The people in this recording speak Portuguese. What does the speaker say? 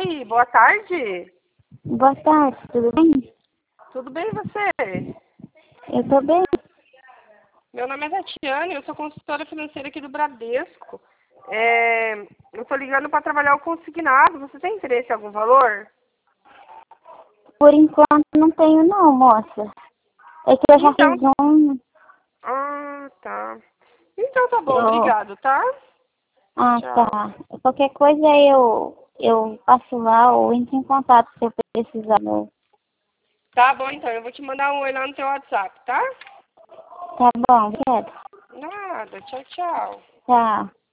Oi, boa tarde. Boa tarde, tudo bem? Tudo bem e você? Eu tô bem. Meu nome é Tatiane, eu sou consultora financeira aqui do Bradesco. Eu tô ligando para trabalhar o consignado. Você tem interesse em algum valor? Por enquanto não tenho não, moça. É que eu já Então, fiz um. tá. Então tá bom, Eu... obrigado, tá? Ah, tá. Tchau. Qualquer coisa eu passo lá ou entro em contato se eu precisar. Tá bom, então, eu vou te mandar um oi lá no teu WhatsApp, tá? Tá bom, quero. Nada, tchau, tchau. Tchau.